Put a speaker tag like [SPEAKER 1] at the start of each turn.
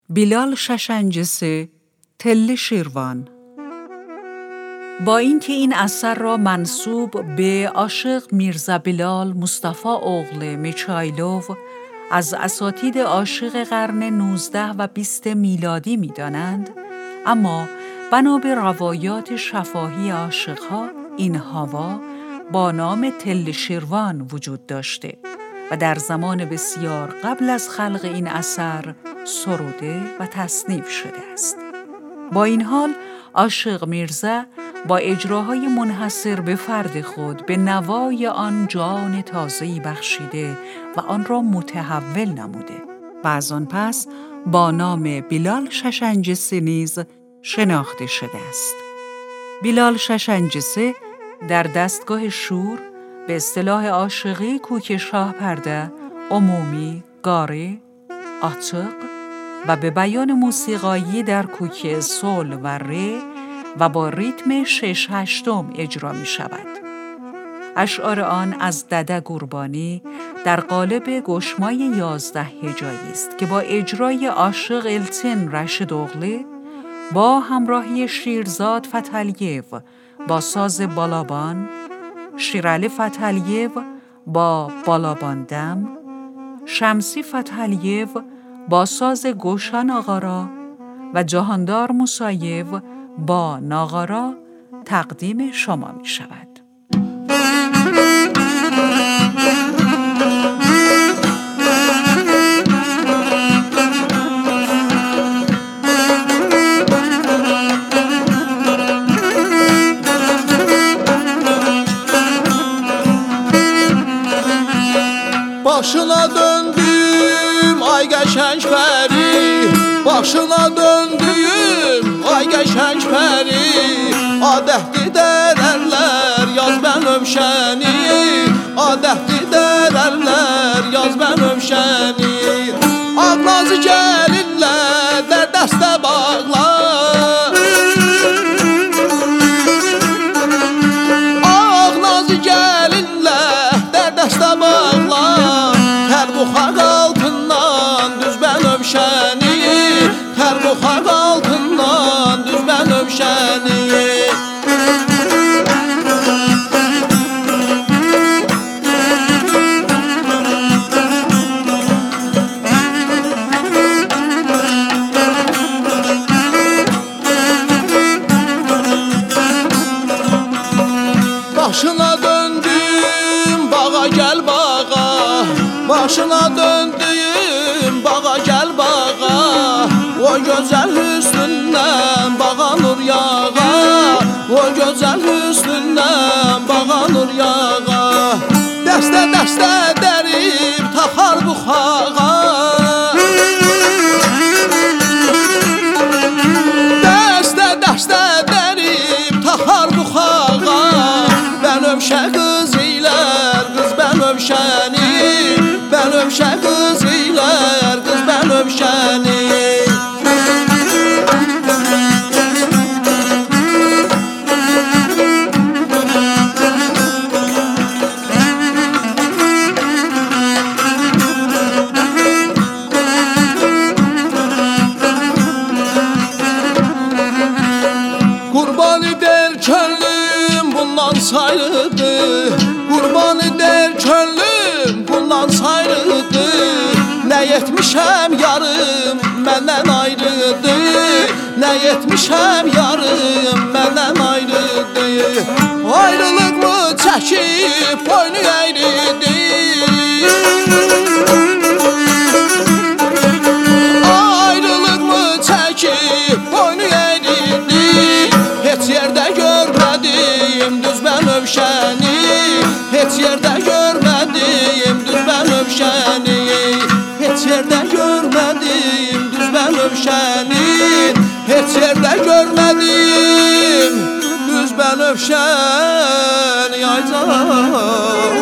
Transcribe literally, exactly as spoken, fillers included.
[SPEAKER 1] بیلال ششنجسه، تل شیروان. با اینکه این اثر را منسوب به عاشق میرزا بیلال مصطفی اغل میچایلوف از اساتید عاشق قرن نوزده و بیست میلادی می‌دانند، اما بنا به روایات شفاهی عاشق‌ها این هوا با نام تل شیروان وجود داشته و در زمان بسیار قبل از خلق این اثر سروده و تصنیف شده است. با این حال عاشق میرزا با اجراهای منحصر به فرد خود به نوای آن جان تازه‌ای بخشیده و آن را متحول نموده و از آن پس با نام بیلال ششنجسه نیز شناخته شده است. بیلال ششنجسه در دستگاه شور به اصطلاح عاشقی کوک شاه پرده، عمومی، گاره، عاتق و به بیان موسیقایی در کوک سول و ره و با ریتم شش هشتم اجرا می شود. اشعار آن از دده گوربانی در قالب گشمای یازده هجایی است که با اجرای عاشق التن رشید اغلی با همراهی شیرزاد فتحعلیف با ساز بالابان، شیرعلی فتحعلیف با بالاباندم، شمسی فتحعلیف با ساز گوشان آغارا و جهاندار موسایف با ناغارا تقدیم شما می شود.
[SPEAKER 2] Başına döndüm ay qəşəng pəri, başına döndüm ay qəşəng pəri, adəhdi dərərlər yaz mənim şəni, adəhdi dərərlər yaz mənim şəni. Ağnazı gəlinlər dər dəstə bağlar, ağnazı gəlinlər dər dəstə bağlar, buxaq altından düz mənim şəni, tər buxaq altından düz mənim şəni. Başına döndüm bağa gəl bağa, başına döndüyüm bağa gəl bağa, o gözəl hüsnündən bağa nur yağa, o gözəl hüsnündən bağa nur yağa. Dəstə dəstə dərib taxar buxağa, dəstə dəstə dərib taxar buxağa. Mənim şə qız ilər, qız mənim şəni, mənim şə qız ilər, qız mənim şəni. Qurbanı der könlüm bundan sayrıdı, qurbanı der könlüm bundan sayrıdı. Nə yetmişəm yarım məndən ayrıdı, nə yetmişəm yarım məndən ayrıdı. Ayrılıq mı çəkib boynu əyridi, ayrılıq mı çəkib boynu əyridi. Heç yerdə görmədim düz mənim şəni, heç yerdə görmədim düz mənim şəni, heç yerdə görmədim düz mənim şəni, heç yerdə görmədim düz mənim şəni. Ay can